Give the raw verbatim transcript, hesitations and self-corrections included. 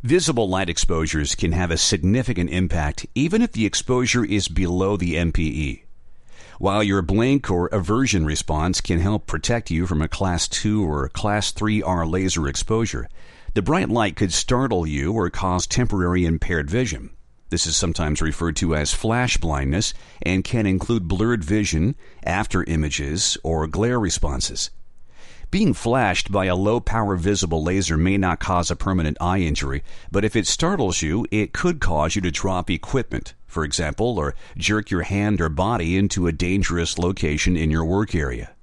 Visible light exposures can have a significant impact even if the exposure is below the M P E. While your blink or aversion response can help protect you from a Class two or Class three R laser exposure, the bright light could startle you or cause temporary impaired vision. This is sometimes referred to as flash blindness and can include blurred vision, after images, or glare responses. Being flashed by a low-power visible laser may not cause a permanent eye injury, but if it startles you, it could cause you to drop equipment, for example, or jerk your hand or body into a dangerous location in your work area.